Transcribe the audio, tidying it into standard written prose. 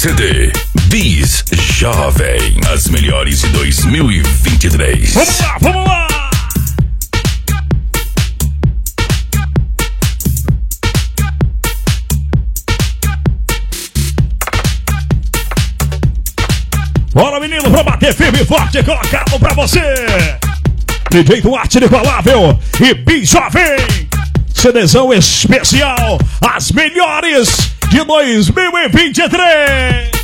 CD Bis Jovem, as melhores de 2023. Vamos lá, vamos lá! Bora, menino, pra bater firme e forte, colocado pra você! DJ Duarte Inigualável e Bis Jovem! CDzão especial, as melhores de 2023!